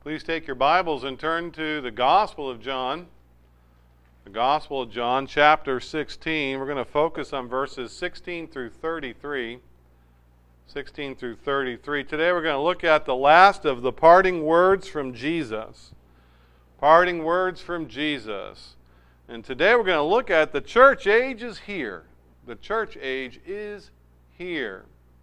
Please take your Bibles and turn to the Gospel of John. The Gospel of John, chapter 16. We're going to focus on verses 16 through 33. 16 through 33. Today we're going to look at the last of the parting words from Jesus. Parting words from Jesus. And today we're going to look at the church age is here. The church age is here.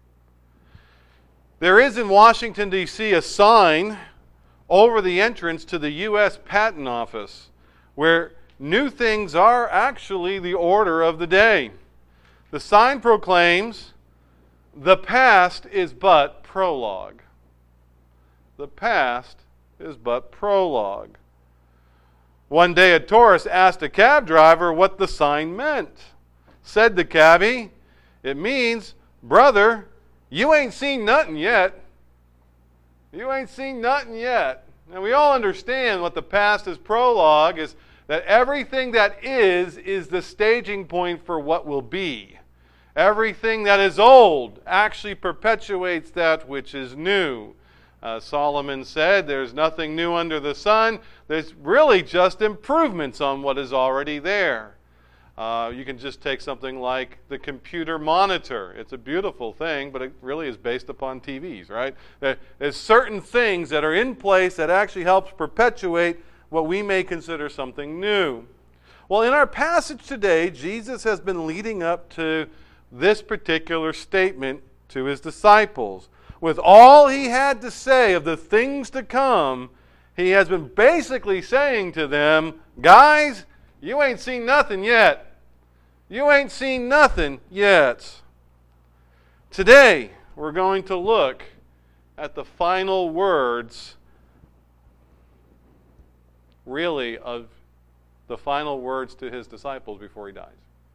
There is in Washington, D.C. a sign over the entrance to the U.S. Patent Office where new things are actually the order of the day. The sign proclaims, "The past is but prologue." The past is but prologue. One day a tourist asked a cab driver what the sign meant. Said the cabbie, "It means, brother, you ain't seen nothing yet. You ain't seen nothing yet." And we all understand what the past is prologue is, that everything that is the staging point for what will be. Everything that is old actually perpetuates that which is new. Solomon said, "There's nothing new under the sun." There's really just improvements on what is already there. You can just take something like the computer monitor. It's a beautiful thing, but it really is based upon TVs, right? There's certain things that are in place that actually helps perpetuate what we may consider something new. Well, in our passage today, Jesus has been leading up to this particular statement to his disciples. With all he had to say of the things to come, he has been basically saying to them, guys, you ain't seen nothing yet. You ain't seen nothing yet. Today, we're going to look at the final words, really, of the final words to his disciples before he dies.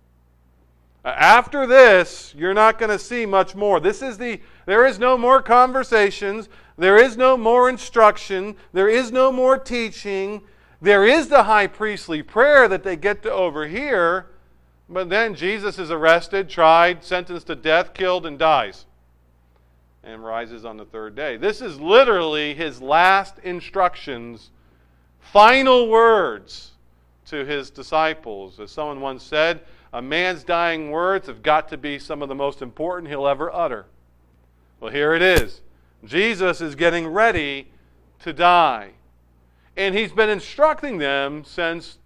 After this, you're not going to see much more. There is no more conversations. There is no more instruction. There is no more teaching. There is the high priestly prayer that they get to overhear, but then Jesus is arrested, tried, sentenced to death, killed, and dies, and rises on the third day. This is literally his last instructions, final words to his disciples. As someone once said, a man's dying words have got to be some of the most important he'll ever utter. Well, here it is. Jesus is getting ready to die. And he's been instructing them since,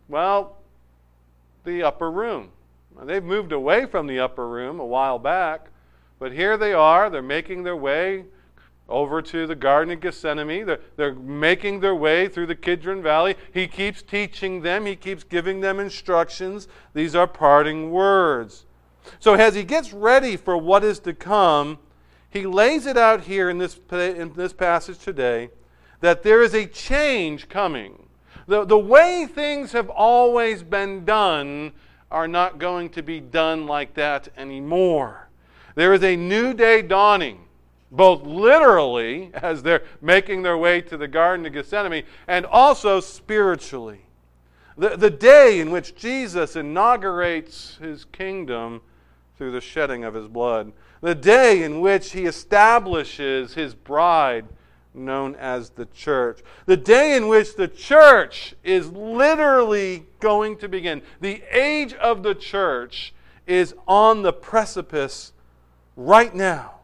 the upper room. Now, they've moved away from the upper room a while back, but here they are. They're making their way over to the Garden of Gethsemane. They're making their way through the Kidron Valley. He keeps teaching them. He keeps giving them instructions. These are parting words. So as he gets ready for what is to come, he lays it out here in this passage today, that there is a change coming. The way things have always been done are not going to be done like that anymore. There is a new day dawning, both literally, as they're making their way to the Garden of Gethsemane, and also spiritually. The day in which Jesus inaugurates his kingdom through the shedding of his blood. The day in which he establishes his bride, known as the church. The day in which the church is literally going to begin. The age of the church is on the precipice right now.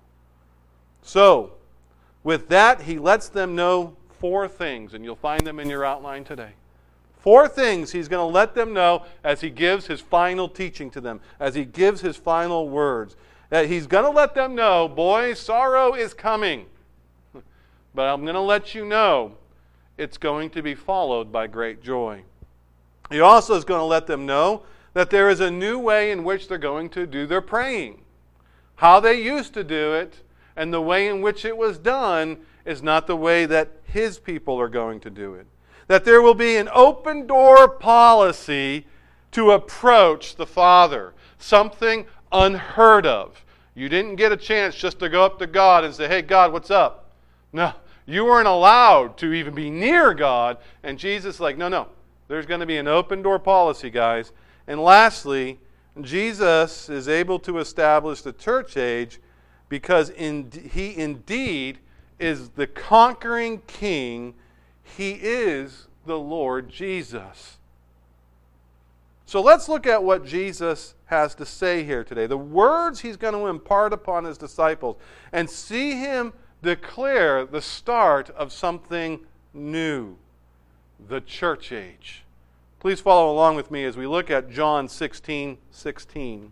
So, with that, he lets them know 4 things, and you'll find them in your outline today. 4 things he's going to let them know as he gives his final teaching to them, as he gives his final words. That he's going to let them know, boys, sorrow is coming. But I'm going to let you know it's going to be followed by great joy. He also is going to let them know that there is a new way in which they're going to do their praying. How they used to do it and the way in which it was done is not the way that his people are going to do it. That there will be an open door policy to approach the Father. Something unheard of. You didn't get a chance just to go up to God and say, hey, God, what's up? No, you weren't allowed to even be near God. And Jesus is like, no, there's going to be an open door policy, guys. And lastly, Jesus is able to establish the church age because he indeed is the conquering king. He is the Lord Jesus. So let's look at what Jesus has to say here today. The words he's going to impart upon his disciples, and see him declare the start of something new, the church age. Please follow along with me as we look at John 16:16.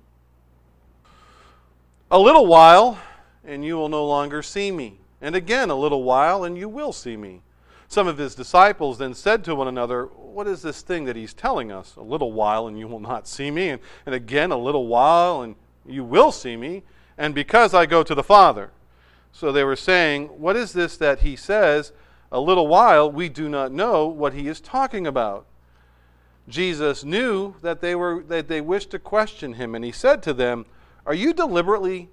A little while, and you will no longer see me. And again, a little while, and you will see me. Some of his disciples then said to one another, what is this thing that he's telling us? A little while, and you will not see me. And again, a little while, and you will see me. And because I go to the Father. So they were saying, what is this that he says? A little while, we do not know what he is talking about. Jesus knew that they wished to question him, and he said to them, are you deliberating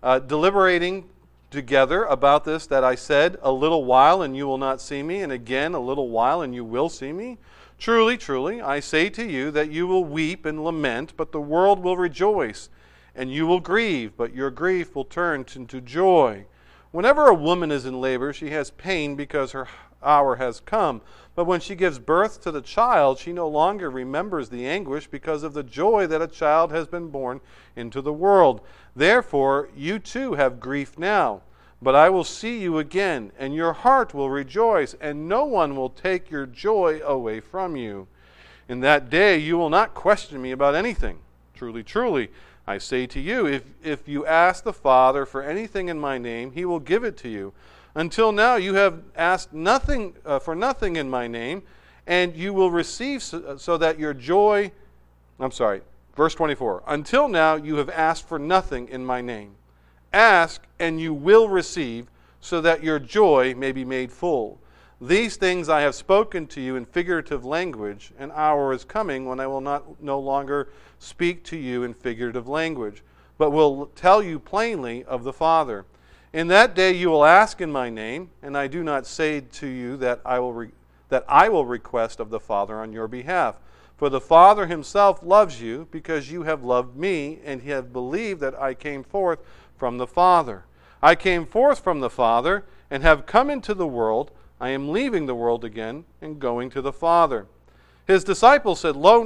together about this that I said, a little while and you will not see me, and again a little while and you will see me? Truly, truly, I say to you that you will weep and lament, but the world will rejoice, and you will grieve, but your grief will turn into joy. Whenever a woman is in labor, she has pain because her hour has come. But when she gives birth to the child, she no longer remembers the anguish because of the joy that a child has been born into the world. Therefore, you too have grief now. But I will see you again, and your heart will rejoice, and no one will take your joy away from you. In that day you will not question me about anything. Truly, truly, I say to you, if you ask the Father for anything in my name, he will give it to you. Until now you have asked nothing for nothing in my name, and you will receive so that your joy... verse 24. Until now you have asked for nothing in my name. Ask, and you will receive, so that your joy may be made full. These things I have spoken to you in figurative language. An hour is coming when I will no longer speak to you in figurative language, but will tell you plainly of the Father. In that day you will ask in my name, and I do not say to you that I will request of the Father on your behalf. For the Father himself loves you, because you have loved me, and have believed that I came forth from the Father. I came forth from the Father, and have come into the world. I am leaving the world again, and going to the Father. His disciples said, Lo,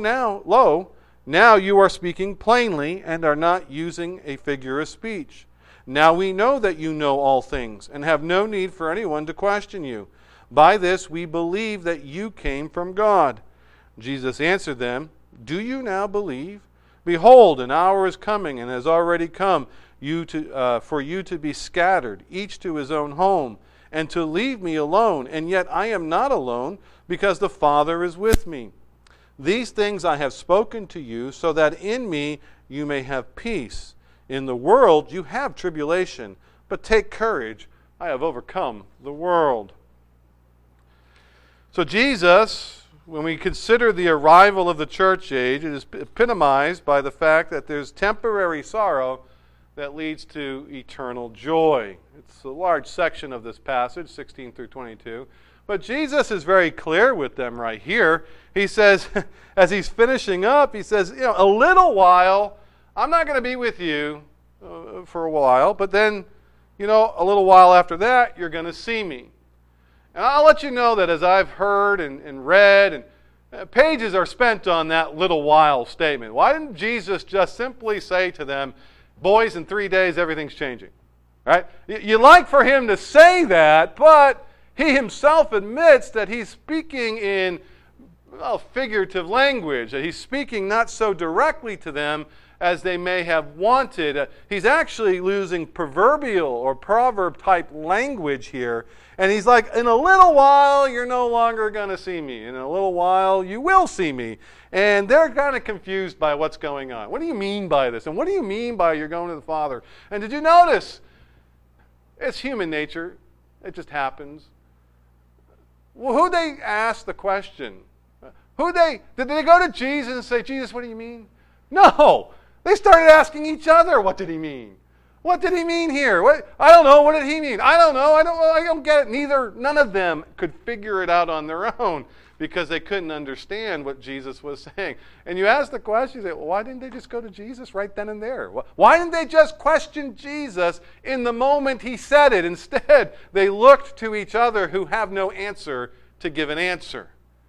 now you are speaking plainly, and are not using a figure of speech. Now we know that you know all things, and have no need for anyone to question you. By this we believe that you came from God. Jesus answered them, Do you now believe? Behold, an hour is coming, and has already come, for you to be scattered, each to his own home, and to leave me alone. And yet I am not alone, because the Father is with me. These things I have spoken to you, so that in me you may have peace. In the world you have tribulation, but take courage, I have overcome the world. So Jesus, when we consider the arrival of the church age, it is epitomized by the fact that there's temporary sorrow that leads to eternal joy. It's a large section of this passage, 16 through 22. But Jesus is very clear with them right here. He says, as he's finishing up, he says, a little while, I'm not going to be with you for a while, but then, a little while after that, you're going to see me. And I'll let you know that as I've heard and read, and pages are spent on that little while statement. Why didn't Jesus just simply say to them, boys, in 3 days, everything's changing? Right? You like for him to say that, but he himself admits that he's speaking in figurative language, that he's speaking not so directly to them as they may have wanted. He's actually using proverbial or proverb-type language here. And he's like, in a little while, you're no longer going to see me. In a little while, you will see me. And they're kind of confused by what's going on. What do you mean by this? And what do you mean by you're going to the Father? And did you notice? It's human nature. It just happens. Well, who'd they ask the question? Did they go to Jesus and say, Jesus, what do you mean? No. They started asking each other, what did he mean? What did he mean here? I don't know. What did he mean? I don't know. I don't get it. None of them could figure it out on their own because they couldn't understand what Jesus was saying. And you ask the question, you say, well, why didn't they just go to Jesus right then and there? Why didn't they just question Jesus in the moment he said it? Instead, they looked to each other who have no answer to give an answer.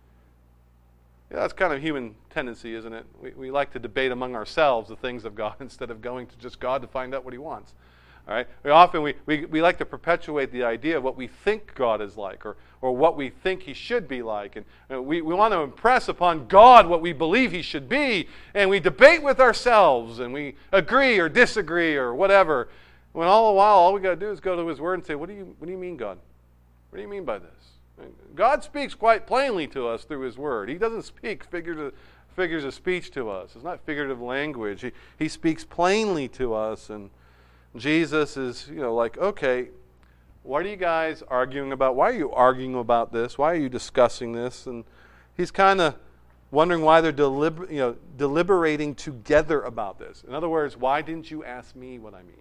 Yeah, that's kind of human tendency, isn't it? We like to debate among ourselves the things of God instead of going to just God to find out what He wants. All right? We like to perpetuate the idea of what we think God is like, or what we think He should be like. And we want to impress upon God what we believe He should be. And we debate with ourselves, and we agree or disagree or whatever. When all the while, all we got to do is go to His Word and say, what do you mean, God? What do you mean by this? God speaks quite plainly to us through His Word. He doesn't speak figures of speech to us. It's not figurative language. He speaks plainly to us, and Jesus is, like, okay, what are you guys arguing about? Why are you arguing about this? Why are you discussing this? And He's kind of wondering why they're deliberating together about this. In other words, why didn't you ask me what I mean?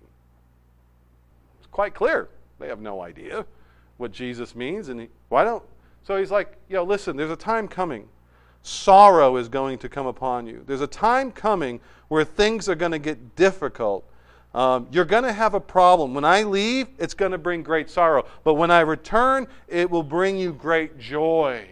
It's quite clear. They have no idea what Jesus means, and so He's like, listen, there's a time coming. Sorrow is going to come upon you. There's a time coming where things are going to get difficult. You're going to have a problem. When I leave, it's going to bring great sorrow. But when I return, it will bring you great joy.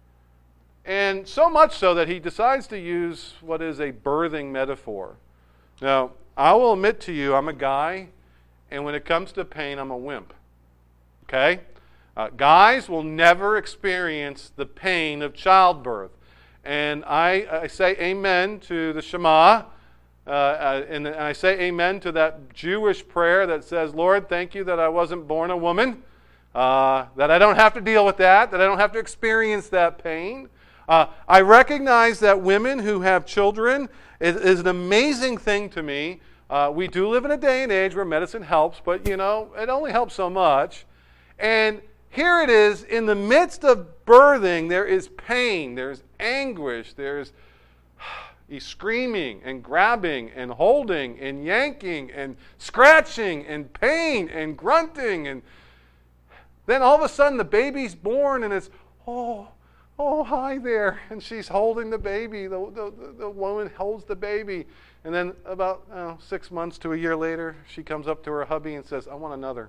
And so much so that He decides to use what is a birthing metaphor. Now, I will admit to you, I'm a guy, and when it comes to pain, I'm a wimp. Okay? Guys will never experience the pain of childbirth. And I say amen to the Shema, and I say amen to that Jewish prayer that says, Lord, thank you that I wasn't born a woman, that I don't have to deal with that I don't have to experience that pain. I recognize that women who have children is an amazing thing to me. We do live in a day and age where medicine helps, but it only helps so much. And here it is, in the midst of birthing, there is pain, there's anguish, there's screaming and grabbing and holding and yanking and scratching and pain and grunting. And then all of a sudden the baby's born and it's, oh, hi there. And she's holding the baby. The woman holds the baby. And then about 6 months to a year later, she comes up to her hubby and says, I want another.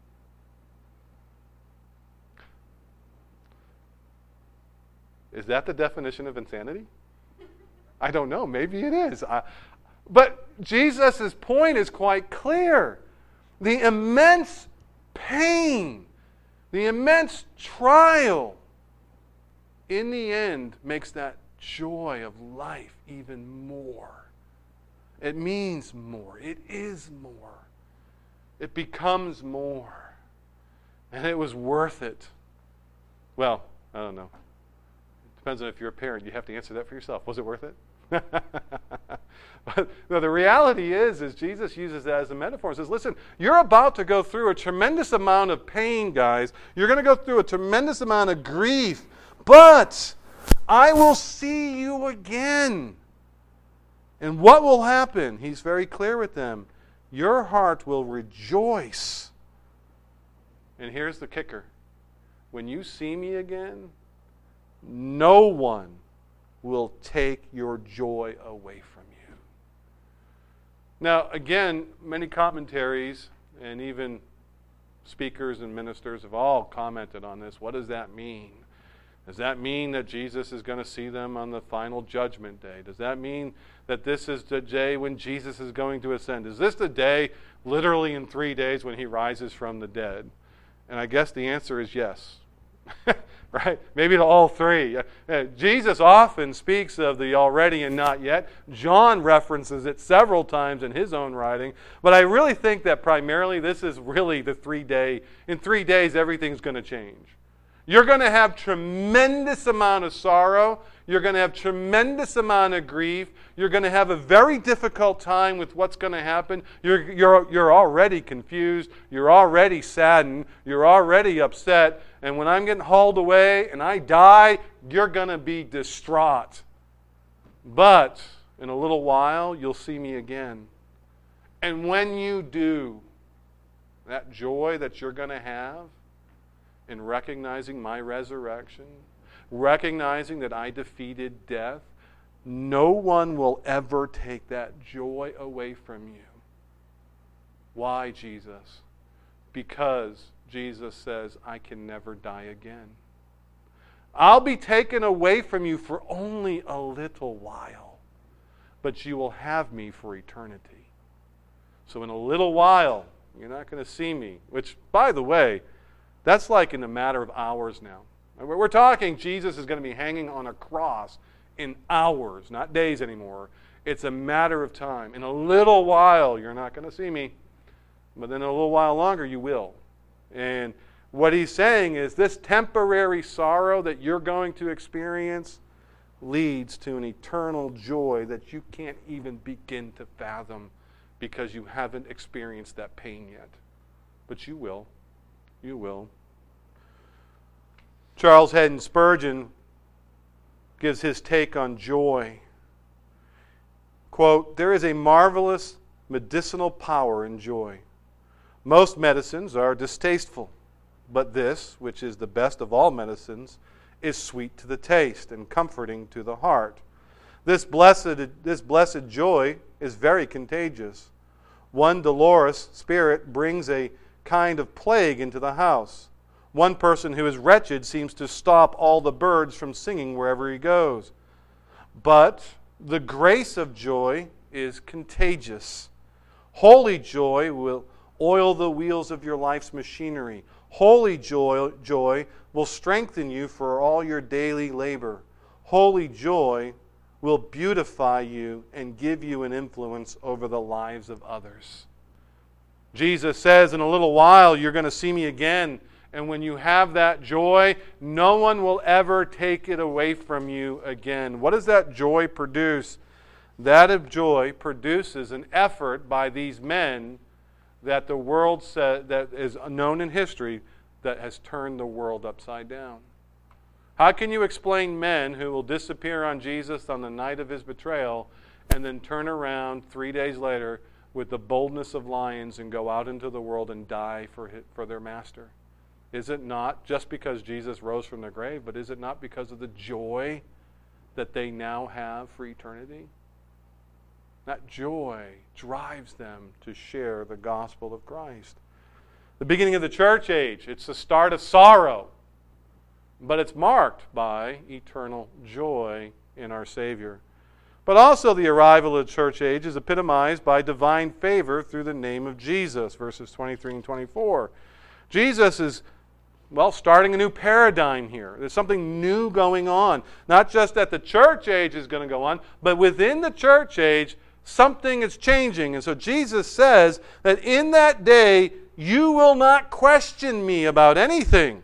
Is that the definition of insanity? I don't know. Maybe it is. But Jesus' point is quite clear. The immense pain, the immense trial, in the end, makes that joy of life even more. It means more. It is more. It becomes more. And it was worth it. Well, I don't know. Depends on if you're a parent. You have to answer that for yourself. Was it worth it? But no, the reality is Jesus uses that as a metaphor and says, listen, you're about to go through a tremendous amount of pain, guys. You're going to go through a tremendous amount of grief, but I will see you again. And what will happen? He's very clear with them. Your heart will rejoice. And here's the kicker. When you see me again, no one will take your joy away from you. Now, again, many commentaries and even speakers and ministers have all commented on this. What does that mean? Does that mean that Jesus is going to see them on the final judgment day? Does that mean that this is the day when Jesus is going to ascend? Is this the day, literally in 3 days, when He rises from the dead? And I guess the answer is yes. Right? Maybe to all three. Jesus often speaks of the already and not yet. John references it several times in his own writing. But I really think that primarily this is really the 3 day. In 3 days, everything's going to change. You're going to have tremendous amount of sorrow. You're going to have tremendous amount of grief. You're going to have a very difficult time with what's going to happen. You're already confused. You're already saddened. You're already upset. And when I'm getting hauled away and I die, you're going to be distraught. But in a little while, you'll see me again. And when you do, that joy that you're going to have in recognizing my resurrection, recognizing that I defeated death, no one will ever take that joy away from you. Why, Jesus? Because Jesus says, I can never die again. I'll be taken away from you for only a little while, but you will have me for eternity. So in a little while, you're not going to see me. Which, by the way, that's like in a matter of hours now. We're talking Jesus is going to be hanging on a cross in hours, not days anymore. It's a matter of time. In a little while, you're not going to see me. But then in a little while longer, you will. And what he's saying is this temporary sorrow that you're going to experience leads to an eternal joy that you can't even begin to fathom because you haven't experienced that pain yet. But you will. You will. Charles Haddon Spurgeon gives his take on joy. Quote, "There is a marvelous medicinal power in joy. Most medicines are distasteful, but this, which is the best of all medicines, is sweet to the taste and comforting to the heart. This blessed joy is very contagious. One dolorous spirit brings a kind of plague into the house. One person who is wretched seems to stop all the birds from singing wherever he goes. But the grace of joy is contagious. Holy joy will oil the wheels of your life's machinery. Holy joy will strengthen you for all your daily labor. Holy joy will beautify you and give you an influence over the lives of others." Jesus says, in a little while, you're going to see me again. And when you have that joy, no one will ever take it away from you again. What does that joy produce? That of joy produces an effort by these men that the world that is known in history that has turned the world upside down. How can you explain men who will disappear on Jesus on the night of his betrayal and then turn around 3 days later with the boldness of lions and go out into the world and die for their master? Is it not just because Jesus rose from the grave, but is it not because of the joy that they now have for eternity? That joy drives them to share the gospel of Christ. The beginning of the church age, it's the start of sorrow, but it's marked by eternal joy in our Savior. But also the arrival of the church age is epitomized by divine favor through the name of Jesus, verses 23 and 24. Jesus is starting a new paradigm here. There's something new going on. Not just that the church age is going to go on, but within the church age, something is changing. And so Jesus says that in that day, you will not question me about anything.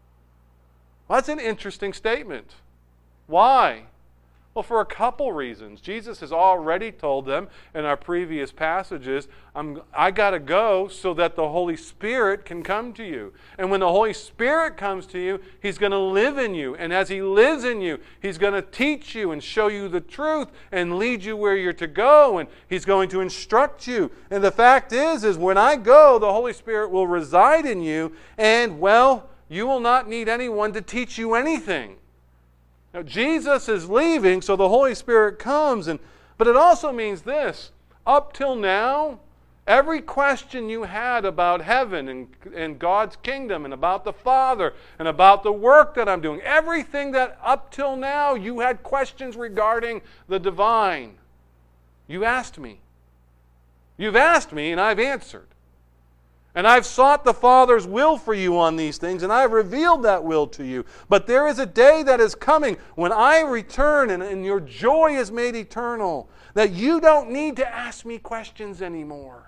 Well, that's an interesting statement. Why? Well, for a couple reasons. Jesus has already told them in our previous passages, I got to go so that the Holy Spirit can come to you. And when the Holy Spirit comes to you, He's going to live in you. And as He lives in you, He's going to teach you and show you the truth and lead you where you're to go. And He's going to instruct you. And the fact is when I go, the Holy Spirit will reside in you. And, you will not need anyone to teach you anything. Now, Jesus is leaving, so the Holy Spirit comes. But it also means this. Up till now, every question you had about heaven and God's kingdom and about the Father and about the work that I'm doing, everything that up till now you had questions regarding the divine, you asked me. You've asked me and I've answered. And I've sought the Father's will for you on these things, and I've revealed that will to you. But there is a day that is coming when I return and your joy is made eternal, that you don't need to ask me questions anymore.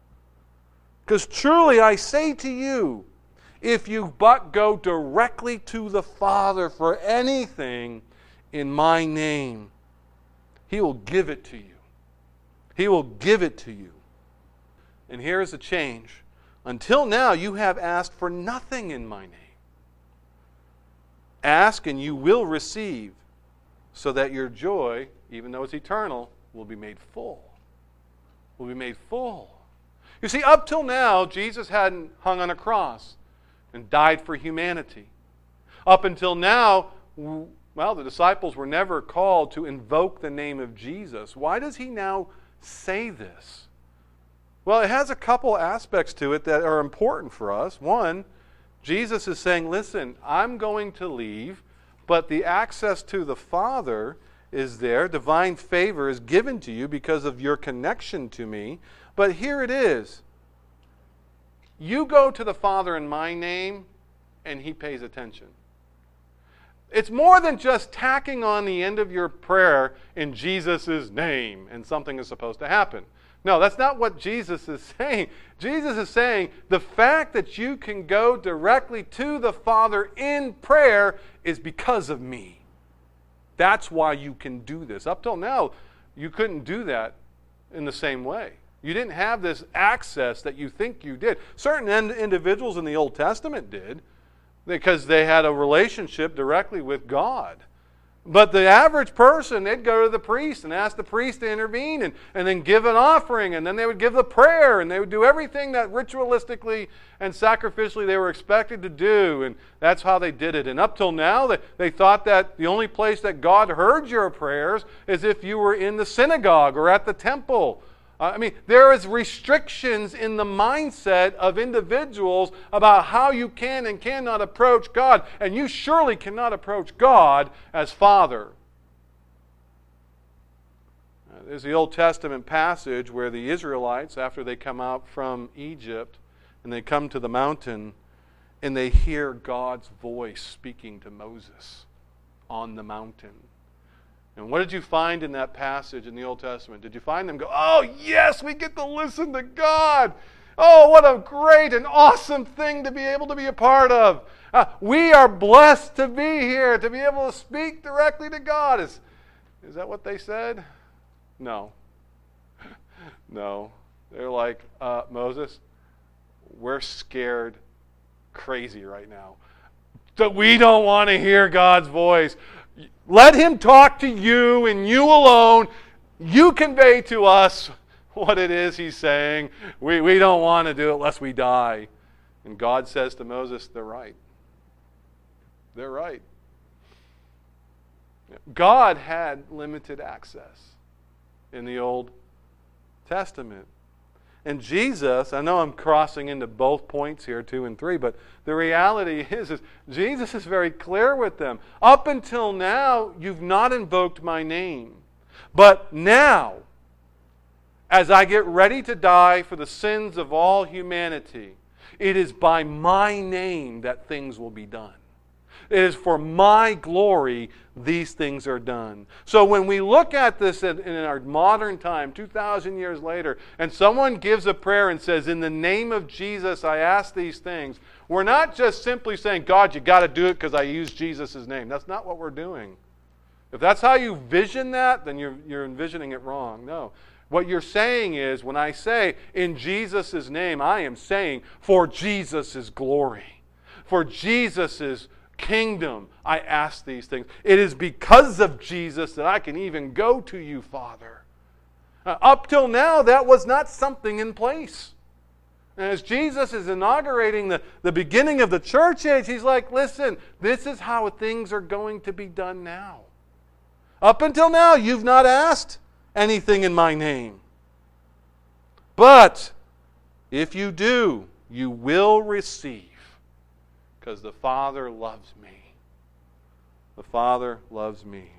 Because truly I say to you, if you but go directly to the Father for anything in my name, He will give it to you. He will give it to you. And here is a change. Until now, you have asked for nothing in my name. Ask and you will receive, so that your joy, even though it's eternal, will be made full. Will be made full. You see, up till now, Jesus hadn't hung on a cross and died for humanity. Up until now, the disciples were never called to invoke the name of Jesus. Why does He now say this? Well, it has a couple aspects to it that are important for us. One, Jesus is saying, listen, I'm going to leave, but the access to the Father is there. Divine favor is given to you because of your connection to me. But here it is. You go to the Father in my name, and He pays attention. It's more than just tacking on the end of your prayer in Jesus' name, and something is supposed to happen. No, that's not what Jesus is saying. Jesus is saying the fact that you can go directly to the Father in prayer is because of me. That's why you can do this. Up till now, you couldn't do that in the same way. You didn't have this access that you think you did. Certain individuals in the Old Testament did, because they had a relationship directly with God. But the average person, they'd go to the priest and ask the priest to intervene and then give an offering, and then they would give the prayer, and they would do everything that ritualistically and sacrificially they were expected to do, and that's how they did it. And up till now, they thought that the only place that God heard your prayers is if you were in the synagogue or at the temple. There is restrictions in the mindset of individuals about how you can and cannot approach God, and you surely cannot approach God as Father. There's the Old Testament passage where the Israelites, after they come out from Egypt, and they come to the mountain, and they hear God's voice speaking to Moses on the mountain. And what did you find in that passage in the Old Testament? Did you find them go, oh, yes, we get to listen to God. Oh, what a great and awesome thing to be able to be a part of. We are blessed to be here, to be able to speak directly to God. Is that what they said? No. No. They're like, Moses, we're scared crazy right now. That we don't want to hear God's voice. Let Him talk to you and you alone. You convey to us what it is He's saying. We don't want to do it lest we die. And God says to Moses, they're right. They're right. God had limited access in the Old Testament. And Jesus, I know I'm crossing into both points here, 2 and 3, but the reality is Jesus is very clear with them. Up until now, you've not invoked my name. But now, as I get ready to die for the sins of all humanity, it is by my name that things will be done. It is for my glory these things are done. So when we look at this in our modern time, 2,000 years later, and someone gives a prayer and says, in the name of Jesus, I ask these things, we're not just simply saying, God, you got to do it because I use Jesus' name. That's not what we're doing. If that's how you vision that, then you're envisioning it wrong. No. What you're saying is, when I say, in Jesus' name, I am saying, for Jesus' glory, for Jesus' kingdom, I ask these things. It is because of Jesus that I can even go to you, Father. Up till now, that was not something in place. And as Jesus is inaugurating the beginning of the church age, He's like, listen, this is how things are going to be done now. Up until now, you've not asked anything in my name. But if you do, you will receive. Because the Father loves me. The Father loves me.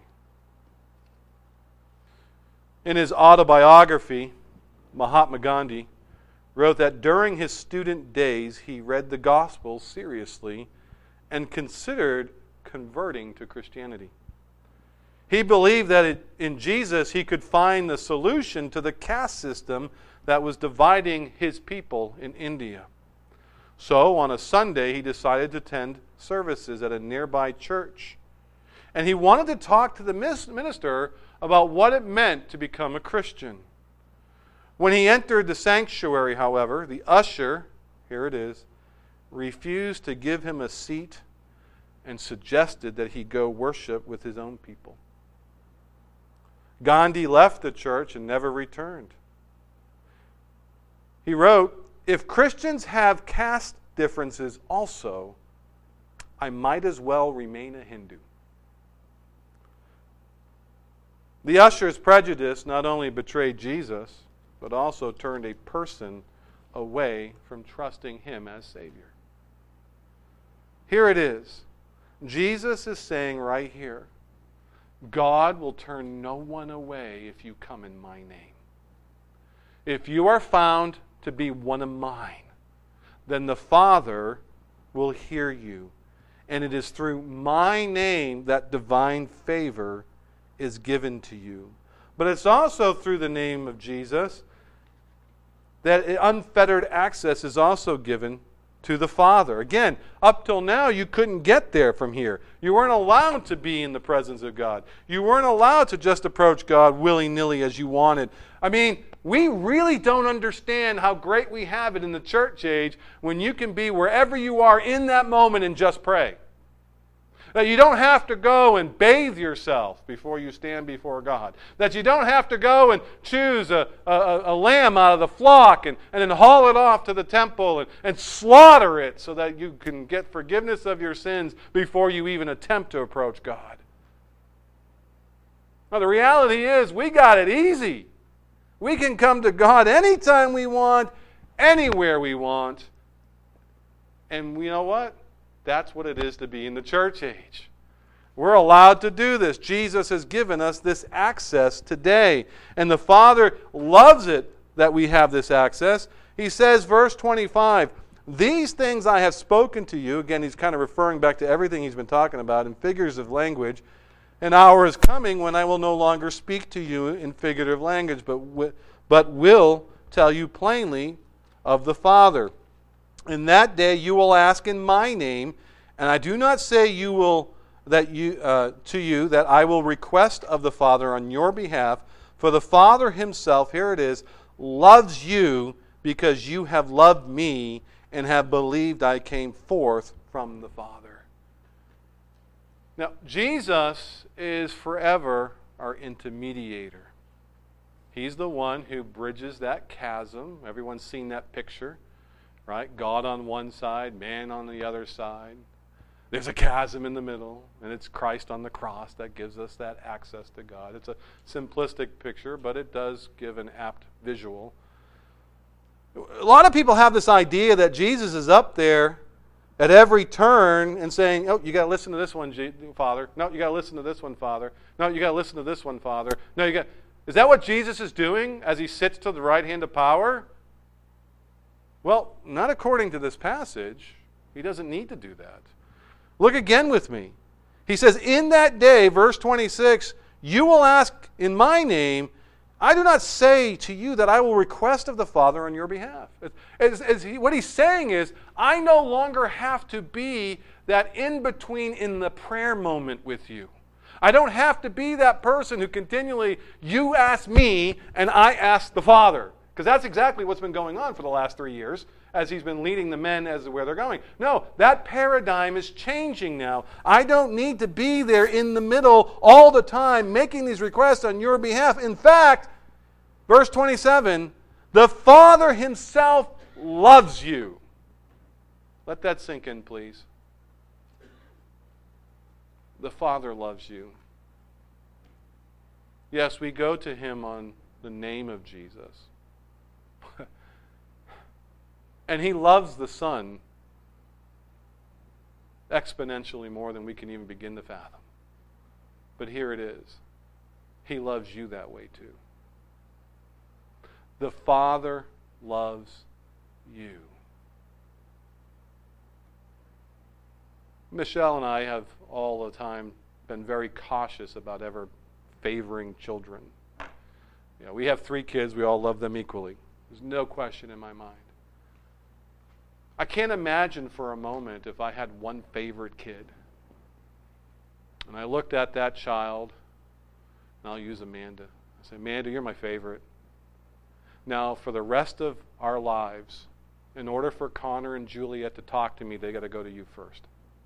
In his autobiography, Mahatma Gandhi wrote that during his student days, he read the Gospels seriously and considered converting to Christianity. He believed that in Jesus he could find the solution to the caste system that was dividing his people in India. So, on a Sunday, he decided to attend services at a nearby church. And he wanted to talk to the minister about what it meant to become a Christian. When he entered the sanctuary, however, the usher, here it is, refused to give him a seat and suggested that he go worship with his own people. Gandhi left the church and never returned. He wrote, if Christians have caste differences also, I might as well remain a Hindu. The usher's prejudice not only betrayed Jesus, but also turned a person away from trusting Him as Savior. Here it is. Jesus is saying right here, God will turn no one away if you come in my name. If you are found to be one of mine, then the Father will hear you. And it is through my name that divine favor is given to you. But it's also through the name of Jesus that unfettered access is also given to the Father. Again, up till now, you couldn't get there from here. You weren't allowed to be in the presence of God. You weren't allowed to just approach God willy-nilly as you wanted. I mean, we really don't understand how great we have it in the church age when you can be wherever you are in that moment and just pray. That you don't have to go and bathe yourself before you stand before God. That you don't have to go and choose a lamb out of the flock and then haul it off to the temple and slaughter it so that you can get forgiveness of your sins before you even attempt to approach God. Now the reality is we got it easy. We can come to God anytime we want, anywhere we want. And you know what? That's what it is to be in the church age. We're allowed to do this. Jesus has given us this access today. And the Father loves it that we have this access. He says, verse 25, these things I have spoken to you. Again, he's kind of referring back to everything he's been talking about in figures of language. An hour is coming when I will no longer speak to you in figurative language, but will tell you plainly of the Father. In that day you will ask in my name, and I do not say to you that I will request of the Father on your behalf, for the Father himself, here it is, loves you because you have loved me and have believed I came forth from the Father. Now, Jesus is forever our intermediator. He's the one who bridges that chasm. Everyone's seen that picture. Right? God on one side, man on the other side. There's a chasm in the middle, and it's Christ on the cross that gives us that access to God. It's a simplistic picture, but it does give an apt visual. A lot of people have this idea that Jesus is up there at every turn and saying, oh, you got to listen to this one, Father. No, you got to listen to this one, Father. No, you got to listen to this one, Father. No, you got. Is that what Jesus is doing as he sits to the right hand of power? Well, not according to this passage. He doesn't need to do that. Look again with me. He says, in that day, verse 26, you will ask in my name. I do not say to you that I will request of the Father on your behalf. What he's saying is, I no longer have to be that in-between in the prayer moment with you. I don't have to be that person who continually, you ask me and I ask the Father. Because that's exactly what's been going on for the last 3 years as he's been leading the men as to where they're going. No, that paradigm is changing now. I don't need to be there in the middle all the time making these requests on your behalf. In fact, verse 27, the Father himself loves you. Let that sink in, please. The Father loves you. Yes, we go to him on the name of Jesus. And he loves the Son exponentially more than we can even begin to fathom. But here it is. He loves you that way too. The Father loves you. Michelle and I have all the time been very cautious about ever favoring children. You know, we have 3 kids. We all love them equally. There's no question in my mind. I can't imagine for a moment if I had one favorite kid. And I looked at that child, and I'll use Amanda. I say, Amanda, you're my favorite. Now, for the rest of our lives, in order for Connor and Juliet to talk to me, they got to go to you first.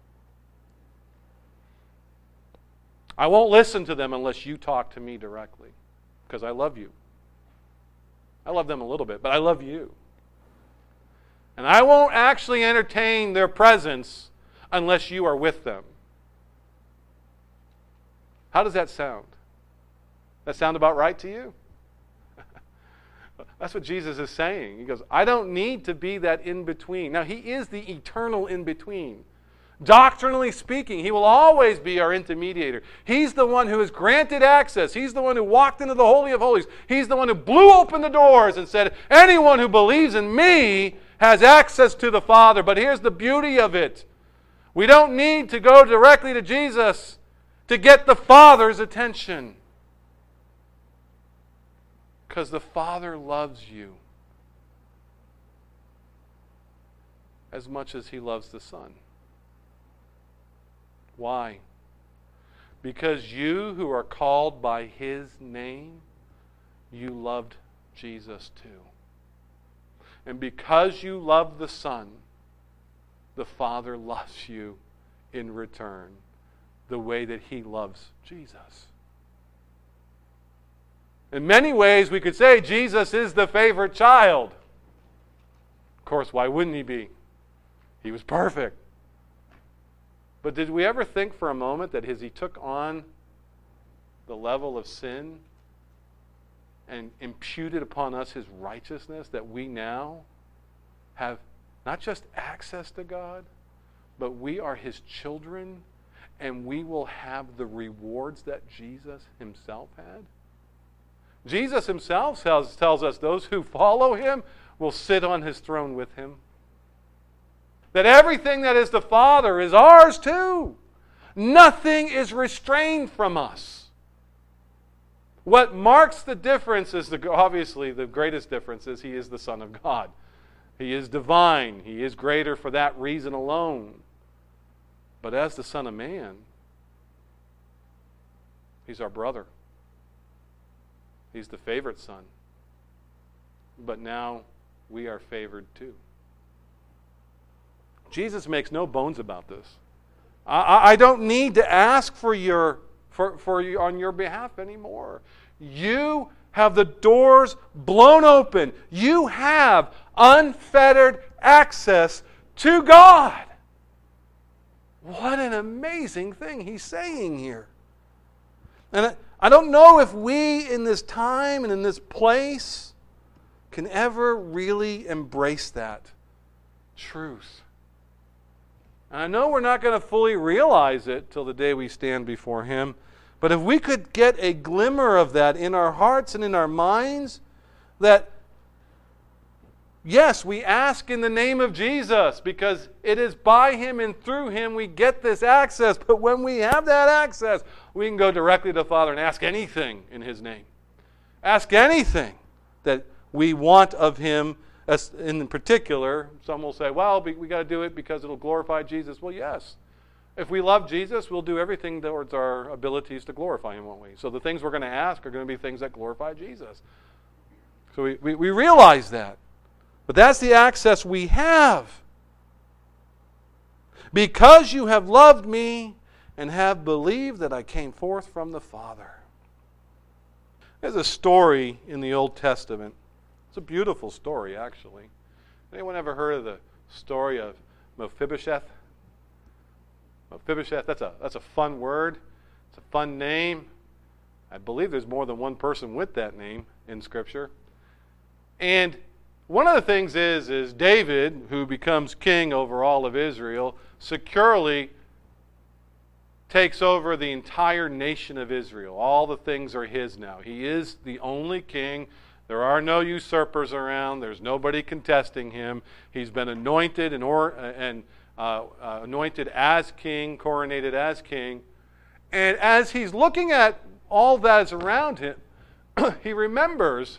I won't listen to them unless you talk to me directly, because I love you. I love them a little bit, but I love you. And I won't actually entertain their presence unless you are with them. How does that sound? That sound about right to you? That's what Jesus is saying. He goes, I don't need to be that in-between. Now, he is the eternal in-between. Doctrinally speaking, He will always be our intermediator. He's the one who has granted access. He's the one who walked into the Holy of Holies. He's the one who blew open the doors and said, anyone who believes in me has access to the Father. But here's the beauty of it. We don't need to go directly to Jesus to get the Father's attention. Because the Father loves you as much as He loves the Son. Why? Because you who are called by His name, you loved Jesus too. And because you love the Son, the Father loves you in return the way that He loves Jesus. In many ways, we could say Jesus is the favorite child. Of course, why wouldn't He be? He was perfect. But did we ever think for a moment that as He took on the level of sin and imputed upon us His righteousness, that we now have not just access to God, but we are His children, and we will have the rewards that Jesus Himself had? Jesus Himself tells us those who follow Him will sit on His throne with Him. That everything that is the Father is ours too. Nothing is restrained from us. What marks the difference is, obviously, the greatest difference is He is the Son of God. He is divine. He is greater for that reason alone. But as the Son of Man, He's our brother. He's the favorite son. But now we are favored too. Jesus makes no bones about this. I don't need to ask for you on your behalf anymore. You have the doors blown open. You have unfettered access to God. What an amazing thing He's saying here. And I don't know if we in this time and in this place can ever really embrace that truth. And I know we're not going to fully realize it till the day we stand before Him. But if we could get a glimmer of that in our hearts and in our minds, that yes, we ask in the name of Jesus because it is by Him and through Him we get this access. But when we have that access, we can go directly to the Father and ask anything in His name. Ask anything that we want of Him. As in particular, some will say, well, we got to do it because it'll glorify Jesus. Well, yes. If we love Jesus, we'll do everything towards our abilities to glorify Him, won't we? So the things we're going to ask are going to be things that glorify Jesus. So we realize that. But that's the access we have. Because you have loved me and have believed that I came forth from the Father. There's a story in the Old Testament. It's a beautiful story, actually. Anyone ever heard of the story of Mephibosheth? Mephibosheth, that's a fun word. It's a fun name. I believe there's more than one person with that name in Scripture. And one of the things is David, who becomes king over all of Israel, securely takes over the entire nation of Israel. All the things are his now. He is the only king. There are no usurpers around. There's nobody contesting him. He's been anointed and anointed as king, coronated as king. And as he's looking at all that is around him, he remembers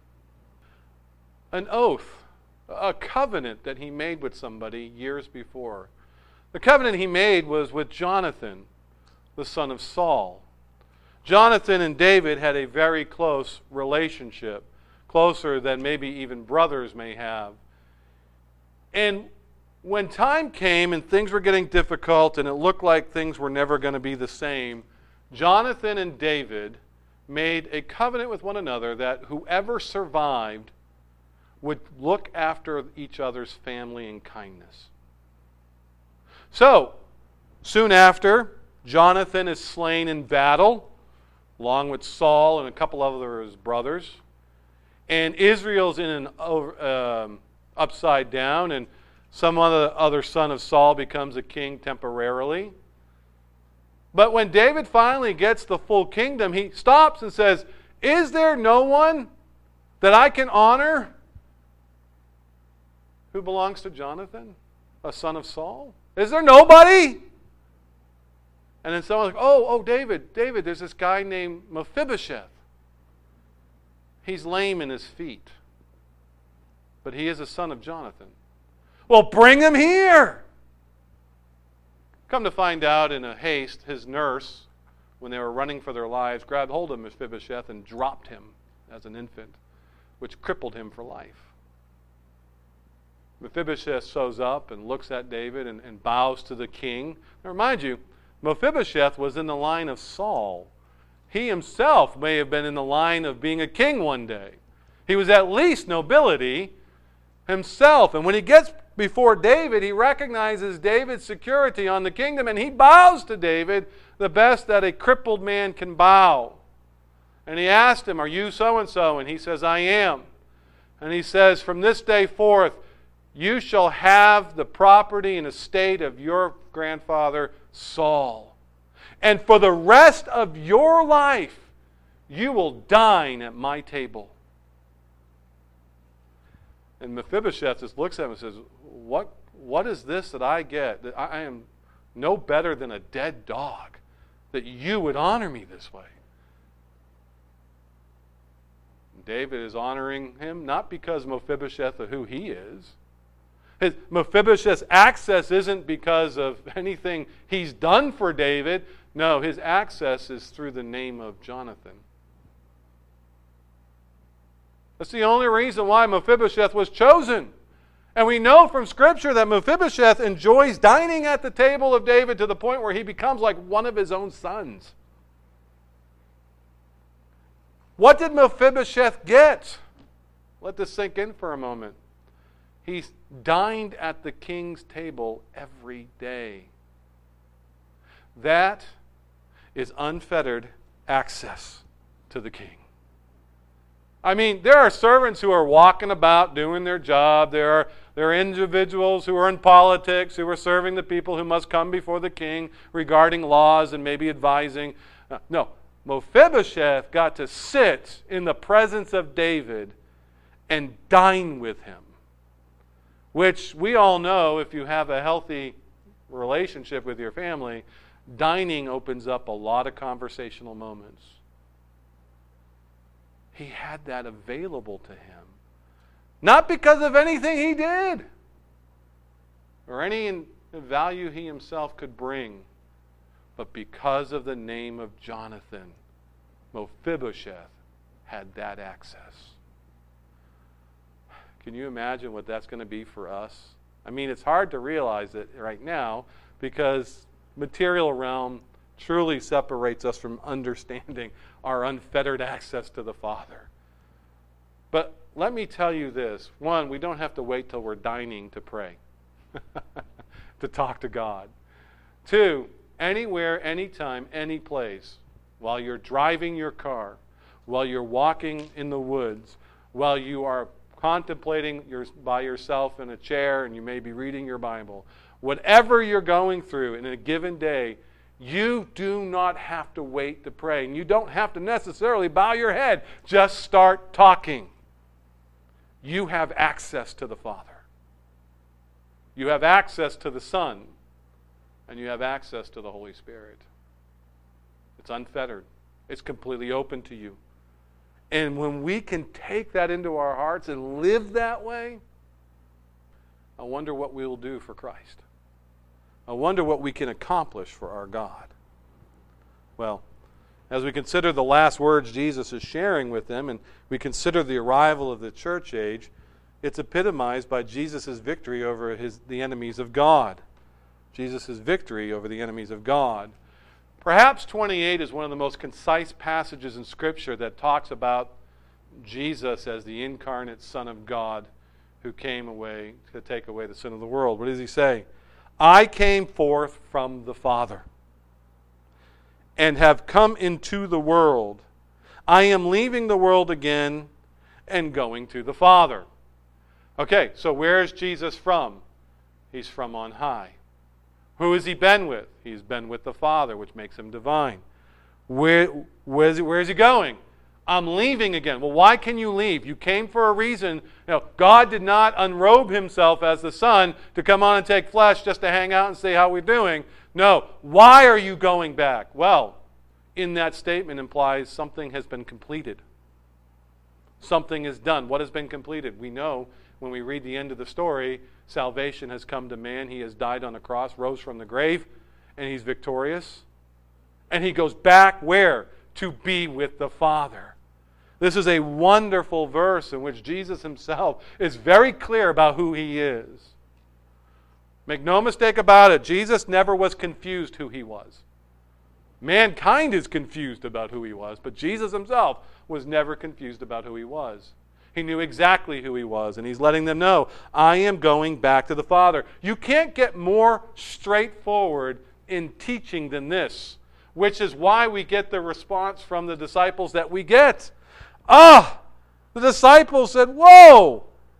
an oath, a covenant that he made with somebody years before. The covenant he made was with Jonathan, the son of Saul. Jonathan and David had a very close relationship, closer than maybe even brothers may have. And when time came and things were getting difficult and it looked like things were never going to be the same, Jonathan and David made a covenant with one another that whoever survived would look after each other's family in kindness. So, soon after, Jonathan is slain in battle, along with Saul and a couple of his brothers. And Israel's in an upside down, and Some other son of Saul becomes a king temporarily. But when David finally gets the full kingdom, he stops and says, is there no one that I can honor who belongs to Jonathan, a son of Saul? Is there nobody? And then someone's like, oh, David, there's this guy named Mephibosheth. He's lame in his feet, but he is a son of Jonathan. Well, bring him here. Come to find out, in a haste, his nurse, when they were running for their lives, grabbed hold of Mephibosheth and dropped him as an infant, which crippled him for life. Mephibosheth shows up and looks at David and bows to the king. Now, remind you, Mephibosheth was in the line of Saul. He himself may have been in the line of being a king one day. He was at least nobility himself. And when he gets before David, he recognizes David's security on the kingdom, and he bows to David the best that a crippled man can bow. And he asked him, are you so-and-so? And he says, I am. And he says, from this day forth, you shall have the property and estate of your grandfather Saul. And for the rest of your life, you will dine at my table. And Mephibosheth just looks at him and says, what is this that I get? That I am no better than a dead dog, that you would honor me this way. David is honoring him not because Mephibosheth of who he is. Mephibosheth's access isn't because of anything he's done for David. No, his access is through the name of Jonathan. That's the only reason why Mephibosheth was chosen. And we know from Scripture that Mephibosheth enjoys dining at the table of David to the point where he becomes like one of his own sons. What did Mephibosheth get? Let this sink in for a moment. He dined at the king's table every day. That is unfettered access to the king. I mean, there are servants who are walking about doing their job. There are individuals who are in politics, who are serving the people who must come before the king regarding laws and maybe advising. No, Mephibosheth got to sit in the presence of David and dine with him, which we all know, if you have a healthy relationship with your family, dining opens up a lot of conversational moments. He had that available to him. Not because of anything he did or any value he himself could bring, but because of the name of Jonathan. Mephibosheth had that access. Can you imagine what that's going to be for us? I mean, it's hard to realize it right now because material realm truly separates us from understanding our unfettered access to the Father. But let me tell you this. One, we don't have to wait till we're dining to pray, to talk to God. Two, anywhere, anytime, any place, while you're driving your car, while you're walking in the woods, while you are contemplating by yourself in a chair and you may be reading your Bible, whatever you're going through in a given day, you do not have to wait to pray. And you don't have to necessarily bow your head. Just start talking. You have access to the Father. You have access to the Son. And you have access to the Holy Spirit. It's unfettered. It's completely open to you. And when we can take that into our hearts and live that way, I wonder what we will do for Christ. I wonder what we can accomplish for our God. Well, as we consider the last words Jesus is sharing with them, and we consider the arrival of the church age, it's epitomized by Jesus' victory over the enemies of God. Jesus' victory over the enemies of God. Perhaps 28 is one of the most concise passages in Scripture that talks about Jesus as the incarnate Son of God who came away to take away the sin of the world. What does he say? I came forth from the Father and have come into the world. I am leaving the world again and going to the Father. Okay, so where is Jesus from? He's from on high. Who has he been with? He's been with the Father, which makes him divine. Where is he going? I'm leaving again. Well, why can you leave? You came for a reason. God did not unrobe himself as the Son to come on and take flesh just to hang out and say how we're doing. No. Why are you going back? Well, in that statement implies something has been completed. Something is done. What has been completed? We know when we read the end of the story, salvation has come to man. He has died on the cross, rose from the grave, and he's victorious. And he goes back where? To be with the Father. This is a wonderful verse in which Jesus himself is very clear about who he is. Make no mistake about it, Jesus never was confused who he was. Mankind is confused about who he was, but Jesus himself was never confused about who he was. He knew exactly who he was, and he's letting them know, I am going back to the Father. You can't get more straightforward in teaching than this, which is why we get the response from the disciples that we get. The disciples said, whoa,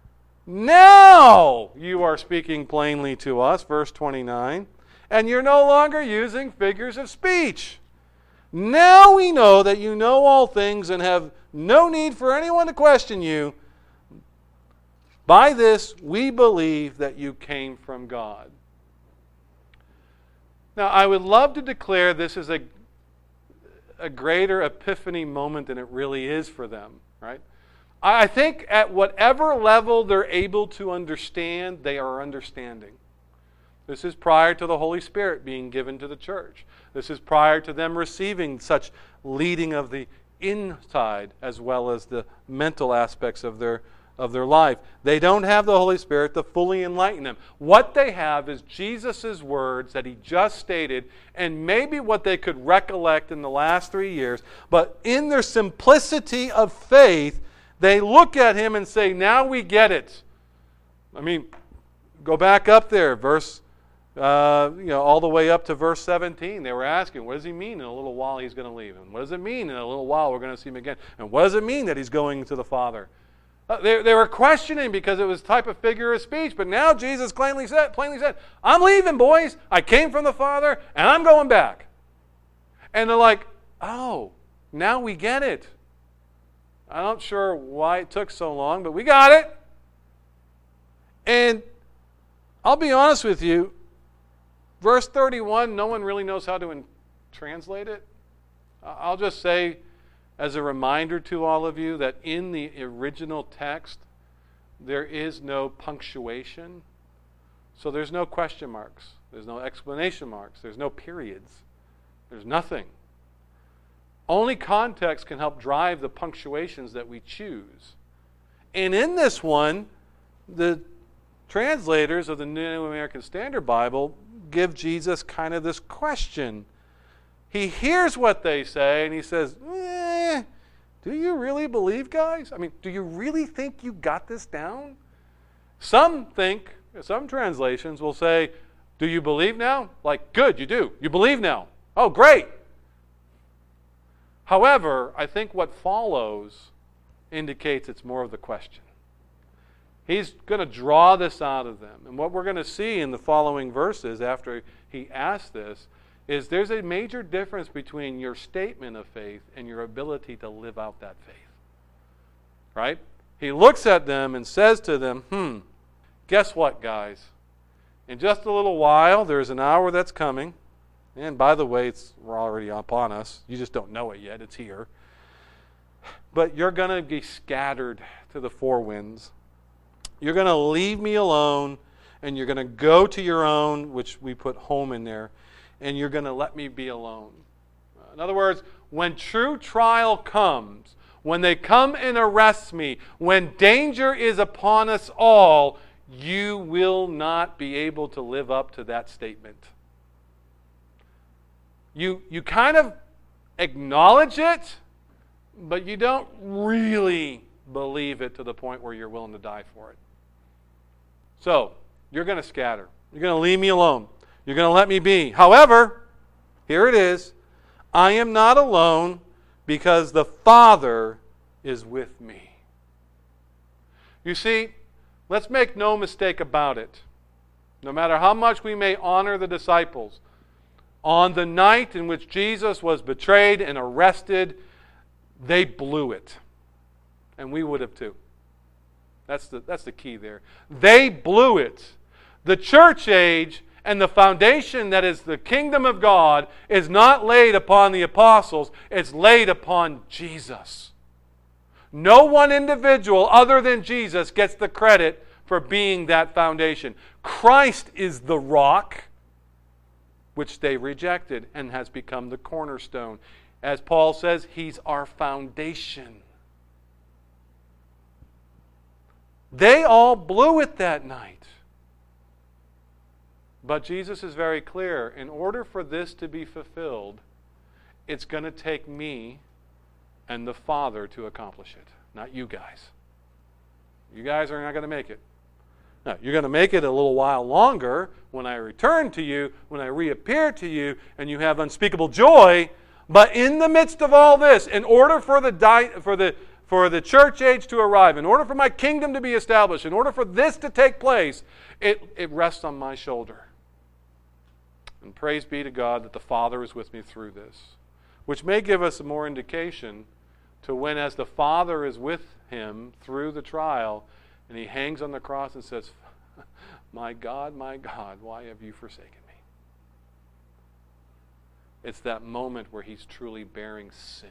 now you are speaking plainly to us, verse 29, and you're no longer using figures of speech. Now we know that you know all things and have no need for anyone to question you. By this we believe that you came from God. Now, I would love to declare this is a greater epiphany moment than it really is for them, right? I think at whatever level they're able to understand, they are understanding. This is prior to the Holy Spirit being given to the church. This is prior to them receiving such leading of the inside as well as the mental aspects of their life. They don't have the Holy Spirit to fully enlighten them. What they have is Jesus' words that he just stated, and maybe what they could recollect in the last 3 years. But in their simplicity of faith, they look at him and say, now we get it. I mean, go back up there, verse, all the way up to verse 17. They were asking, what does he mean in a little while he's going to leave? And what does it mean in a little while we're going to see him again? And what does it mean that he's going to the Father? They were questioning because it was type of figure of speech, but now Jesus plainly said, I'm leaving, boys. I came from the Father, and I'm going back. And they're like, oh, now we get it. I'm not sure why it took so long, but we got it. And I'll be honest with you, verse 31, no one really knows how to translate it. I'll just say, as a reminder to all of you, that in the original text, there is no punctuation. So there's no question marks. There's no exclamation marks. There's no periods. There's nothing. Only context can help drive the punctuations that we choose. And in this one, the translators of the New American Standard Bible give Jesus kind of this question. He hears what they say, and he says, do you really believe, guys? I mean, do you really think you got this down? Some translations will say, do you believe now? Like, good, you do. You believe now. Oh, great. However, I think what follows indicates it's more of the question. He's going to draw this out of them. And what we're going to see in the following verses after he asks this is there's a major difference between your statement of faith and your ability to live out that faith. Right? He looks at them and says to them, guess what, guys? In just a little while, there's an hour that's coming. And by the way, we're already upon us. You just don't know it yet. It's here. But you're going to be scattered to the four winds. You're going to leave me alone, and you're going to go to your own, which we put home in there, and you're going to let me be alone. In other words, when true trial comes, when they come and arrest me, when danger is upon us all, you will not be able to live up to that statement. You kind of acknowledge it, but you don't really believe it to the point where you're willing to die for it. So, you're going to scatter. You're going to leave me alone. You're going to let me be. However, here it is. I am not alone because the Father is with me. You see, let's make no mistake about it. No matter how much we may honor the disciples, on the night in which Jesus was betrayed and arrested, they blew it. And we would have too. That's the key there. They blew it. The church age and the foundation that is the kingdom of God is not laid upon the apostles. It's laid upon Jesus. No one individual other than Jesus gets the credit for being that foundation. Christ is the rock, which they rejected and has become the cornerstone. As Paul says, He's our foundation. They all blew it that night. But Jesus is very clear. In order for this to be fulfilled, it's going to take me and the Father to accomplish it, not you guys. You guys are not going to make it. No, you're going to make it a little while longer when I return to you, when I reappear to you, and you have unspeakable joy. But in the midst of all this, in order for the church age to arrive, in order for my kingdom to be established, in order for this to take place, it rests on my shoulder. And praise be to God that the Father is with me through this, which may give us more indication to when, as the Father is with him through the trial, and he hangs on the cross and says, my God, why have you forsaken me? It's that moment where he's truly bearing sin.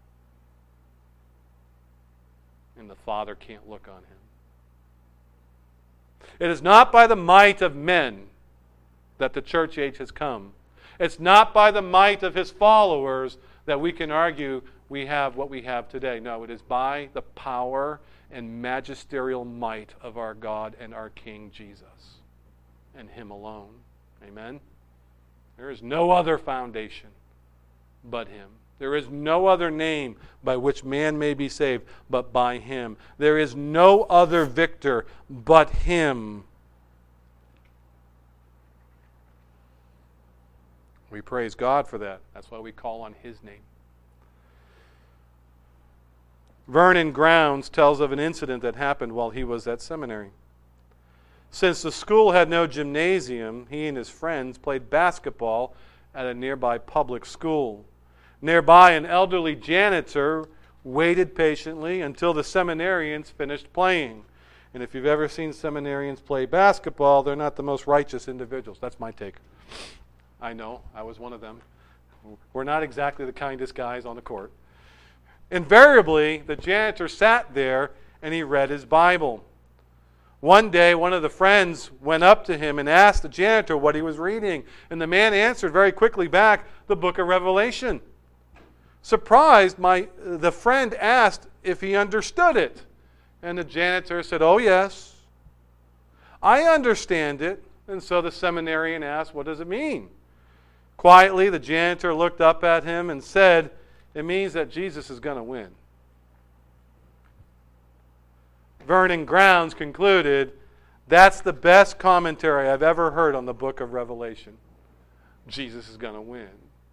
And the Father can't look on him. It is not by the might of men that the church age has come. It's not by the might of his followers that we can argue we have what we have today. No, it is by the power and magisterial might of our God and our King Jesus, and him alone. Amen? There is no other foundation but him. There is no other name by which man may be saved but by him. There is no other victor but him. We praise God for that. That's why we call on his name. Vernon Grounds tells of an incident that happened while he was at seminary. Since the school had no gymnasium, he and his friends played basketball at a nearby public school. Nearby, an elderly janitor waited patiently until the seminarians finished playing. And if you've ever seen seminarians play basketball, they're not the most righteous individuals. That's my take. I know, I was one of them. We're not exactly the kindest guys on the court. Invariably, the janitor sat there and he read his Bible. One day, one of the friends went up to him and asked the janitor what he was reading. And the man answered very quickly back, the book of Revelation. Surprised, the friend asked if he understood it. And the janitor said, oh yes, I understand it. And so the seminarian asked, what does it mean? Quietly, the janitor looked up at him and said, it means that Jesus is going to win. Vernon Grounds concluded, that's the best commentary I've ever heard on the book of Revelation. Jesus is going to win.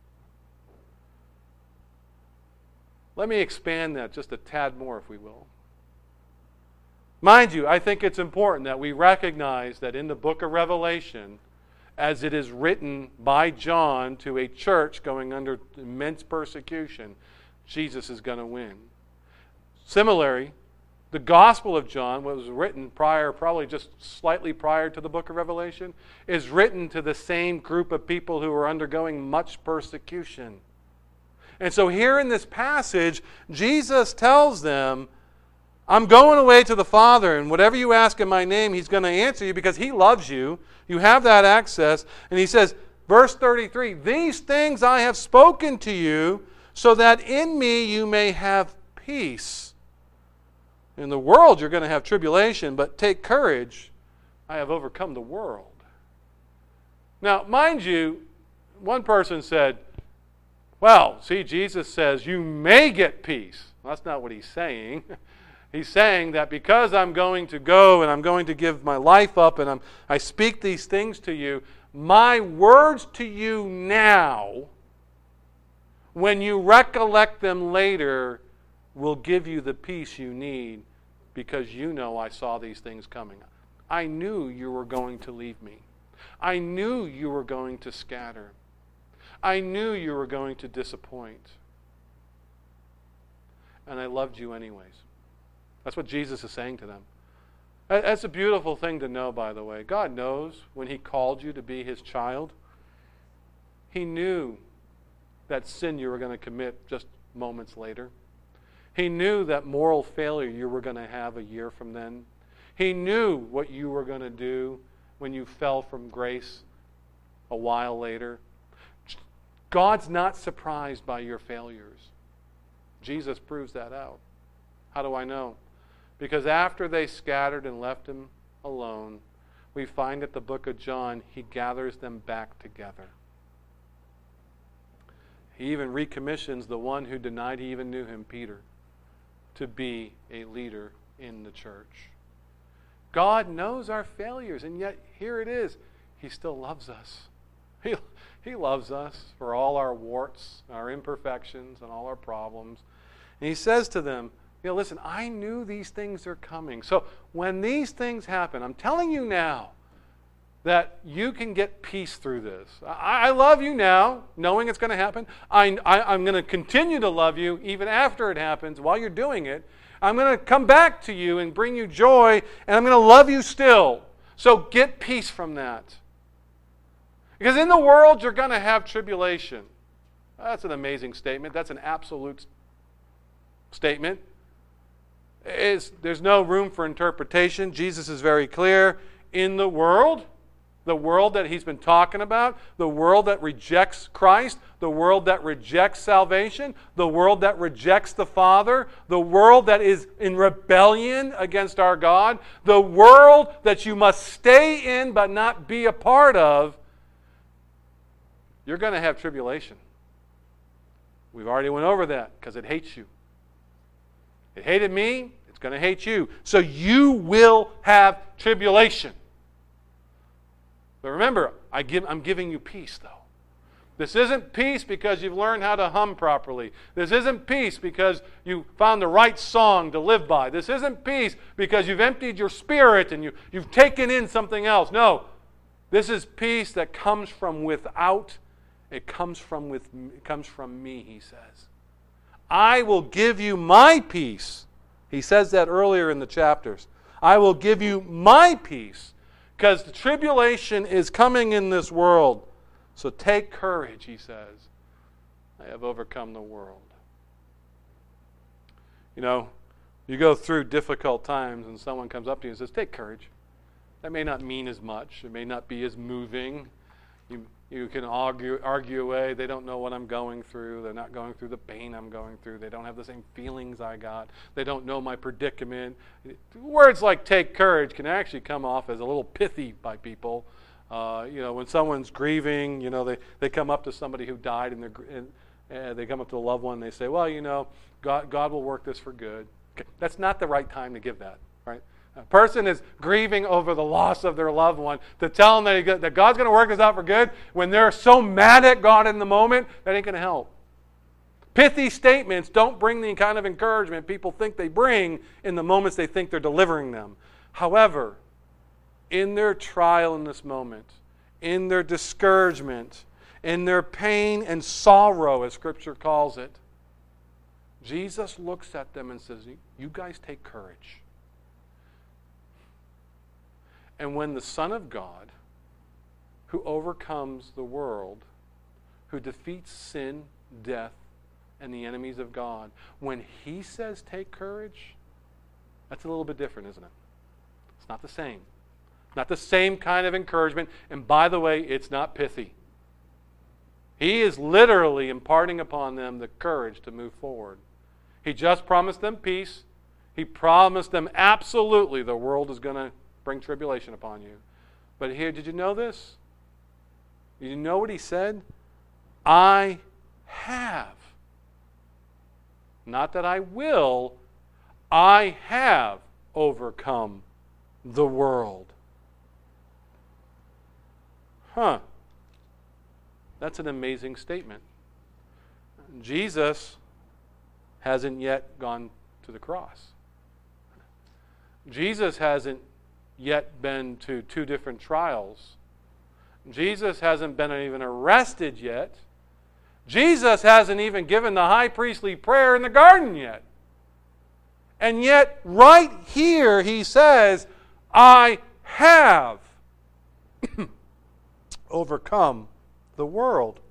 Let me expand that just a tad more, if we will. Mind you, I think it's important that we recognize that in the book of Revelation, as it is written by John to a church going under immense persecution, Jesus is going to win. Similarly, the Gospel of John, what was written prior, probably just slightly prior to the book of Revelation, is written to the same group of people who are undergoing much persecution. And so here in this passage, Jesus tells them, I'm going away to the Father, and whatever you ask in my name, he's going to answer you because he loves you. You have that access. And he says, verse 33, these things I have spoken to you so that in me you may have peace. In the world you're going to have tribulation, but take courage. I have overcome the world. Now, mind you, one person said, well, see, Jesus says you may get peace. Well, that's not what he's saying. He's saying that because I'm going to go and I'm going to give my life up and I speak these things to you, my words to you now, when you recollect them later, will give you the peace you need because you know I saw these things coming. I knew you were going to leave me. I knew you were going to scatter. I knew you were going to disappoint. And I loved you anyways. That's what Jesus is saying to them. That's a beautiful thing to know, by the way. God knows when He called you to be His child. He knew that sin you were going to commit just moments later. He knew that moral failure you were going to have a year from then. He knew what you were going to do when you fell from grace a while later. God's not surprised by your failures. Jesus proves that out. How do I know? Because after they scattered and left Him alone, we find at the book of John, He gathers them back together. He even recommissions the one who denied he even knew Him, Peter, to be a leader in the church. God knows our failures, and yet here it is. He still loves us. He loves us for all our warts, our imperfections, and all our problems. And He says to them, listen, I knew these things are coming. So when these things happen, I'm telling you now that you can get peace through this. I love you now, knowing it's going to happen. I'm going to continue to love you even after it happens, while you're doing it. I'm going to come back to you and bring you joy, and I'm going to love you still. So get peace from that. Because in the world, you're going to have tribulation. That's an amazing statement. That's an absolute statement. There's no room for interpretation. Jesus is very clear. In the world that He's been talking about, the world that rejects Christ, the world that rejects salvation, the world that rejects the Father, the world that is in rebellion against our God, the world that you must stay in but not be a part of, you're going to have tribulation. We've already went over that because it hates you. It hated me, it's going to hate you. So you will have tribulation. But remember, I'm giving you peace, though. This isn't peace because you've learned how to hum properly. This isn't peace because you found the right song to live by. This isn't peace because you've emptied your spirit and you've taken in something else. No, this is peace that comes from without. It comes from me, He says. I will give you my peace. He says that earlier in the chapters. I will give you my peace. Because the tribulation is coming in this world. So take courage, He says. I have overcome the world. You go through difficult times and someone comes up to you and says, take courage. That may not mean as much. It may not be as moving. You can argue away. They don't know what I'm going through. They're not going through the pain I'm going through. They don't have the same feelings I got. They don't know my predicament. Words like take courage can actually come off as a little pithy by people. When someone's grieving, they come up to somebody who died and they come up to a loved one and they say, well, God will work this for good. Okay. That's not the right time to give that, right? A person is grieving over the loss of their loved one. To tell them that God's going to work this out for good when they're so mad at God in the moment, that ain't going to help. Pithy statements don't bring the kind of encouragement people think they bring in the moments they think they're delivering them. However, in their trial in this moment, in their discouragement, in their pain and sorrow, as Scripture calls it, Jesus looks at them and says, you guys take courage. And when the Son of God, who overcomes the world, who defeats sin, death, and the enemies of God, when He says take courage, that's a little bit different, isn't it? It's not the same. Not the same kind of encouragement. And by the way, it's not pithy. He is literally imparting upon them the courage to move forward. He just promised them peace. He promised them absolutely the world is going to bring tribulation upon you. But here, did you know this? Did you know what He said? I have. Not that I will. I have overcome the world. That's an amazing statement. Jesus hasn't yet gone to the cross. Jesus hasn't yet been to 2 different trials Jesus hasn't been even arrested yet. Jesus hasn't even given the high priestly prayer in the garden yet. And yet, right here, he says, I have overcome the world.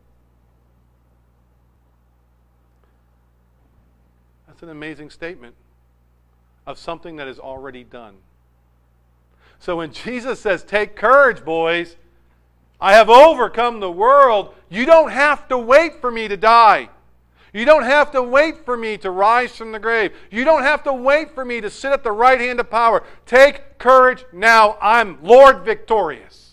That's an amazing statement of something that is already done. So when Jesus says, take courage, boys, I have overcome the world, you don't have to wait for me to die. You don't have to wait for me to rise from the grave. You don't have to wait for me to sit at the right hand of power. Take courage now. I'm Lord victorious.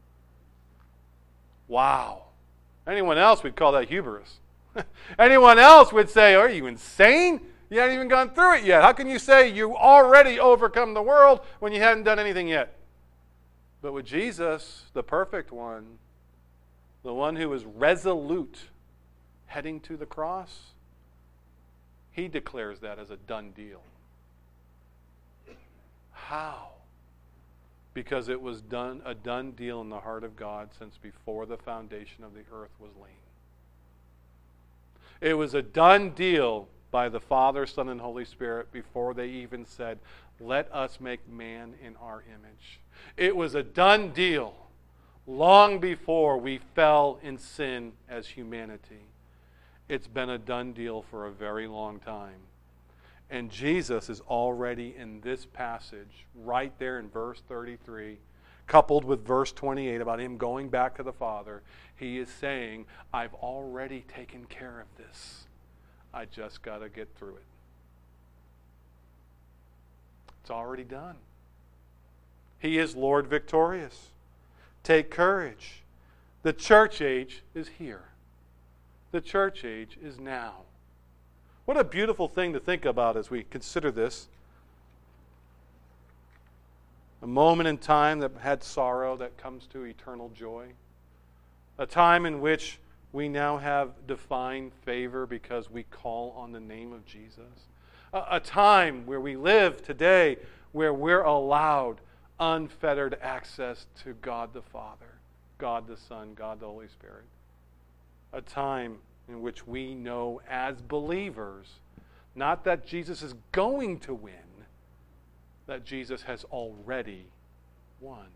Wow. Anyone else would call that hubris. Anyone else would say, are you insane? You haven't even gone through it yet. How can you say you already overcome the world when you haven't done anything yet? But with Jesus, the perfect one, the one who is resolute, heading to the cross, he declares that as a done deal. How? Because it was a done deal in the heart of God since before the foundation of the earth was laid. It was a done deal by the Father, Son, and Holy Spirit before they even said, let us make man in our image. It was a done deal long before we fell in sin as humanity. It's been a done deal for a very long time. And Jesus is already in this passage, right there in verse 33, coupled with verse 28 about him going back to the Father. He is saying, I've already taken care of this. I just got to get through it. It's already done. He is Lord victorious. Take courage. The church age is here. The church age is now. What a beautiful thing to think about as we consider this. A moment in time that had sorrow that comes to eternal joy. A time in which we now have divine favor because we call on the name of Jesus. A time where we live today where we're allowed unfettered access to God the Father, God the Son, God the Holy Spirit. A time in which we know as believers, not that Jesus is going to win, that Jesus has already won.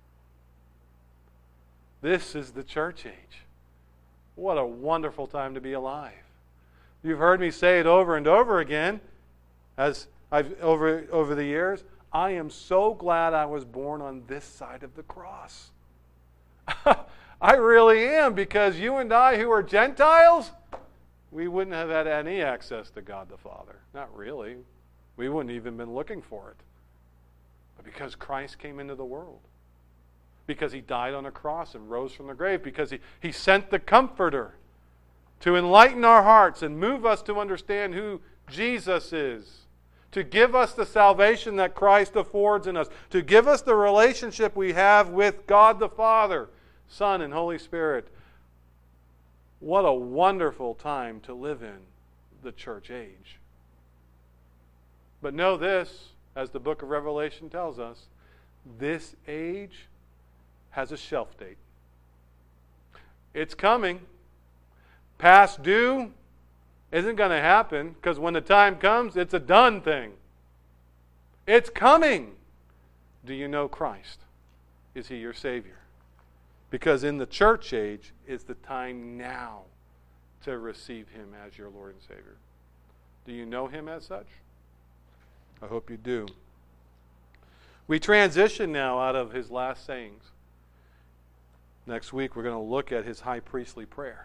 This is the church age. What a wonderful time to be alive. You've heard me say it over and over again as I've over the years. I am so glad I was born on this side of the cross. I really am, because you and I who are Gentiles, we wouldn't have had any access to God the Father. Not really. We wouldn't even been looking for it. But because Christ came into the world, because he died on a cross and rose from the grave, because he sent the Comforter to enlighten our hearts and move us to understand who Jesus is, to give us the salvation that Christ affords in us, to give us the relationship we have with God the Father, Son, and Holy Spirit. What a wonderful time to live in, the church age. But know this, as the book of Revelation tells us, this age has a shelf date. It's coming. Past due isn't going to happen, because when the time comes, it's a done thing. It's coming. Do you know Christ? Is he your Savior? Because in the church age is the time now to receive him as your Lord and Savior. Do you know him as such? I hope you do. We transition now out of his last sayings. Next week we're going to look at his high priestly prayer.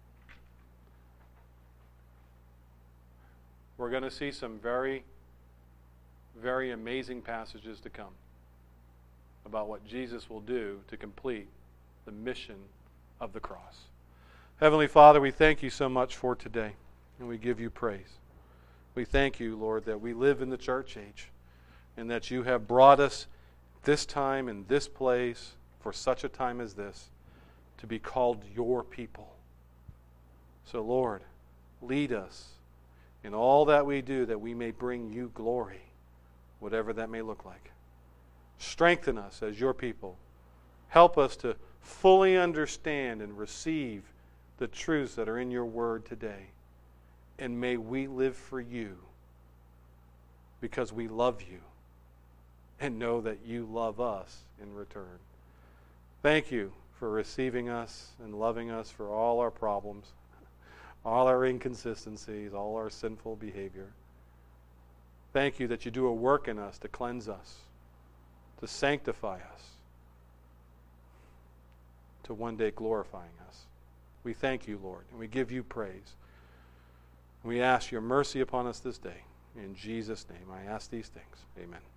We're going to see some very, very amazing passages to come about what Jesus will do to complete the mission of the cross. Heavenly Father, we thank you so much for today, and we give you praise. We thank you, Lord, that we live in the church age, and that you have brought us this time and this place for such a time as this to be called your people. So, Lord, lead us in all that we do, that we may bring you glory, whatever that may look like. Strengthen us as your people. Help us to fully understand and receive the truths that are in your word today. And may we live for you because we love you and know that you love us in return. Thank you for receiving us and loving us for all our problems, all our inconsistencies, all our sinful behavior. Thank you that you do a work in us to cleanse us, to sanctify us, to one day glorifying us. We thank you, Lord, and we give you praise. We ask your mercy upon us this day. In Jesus' name, I ask these things. Amen.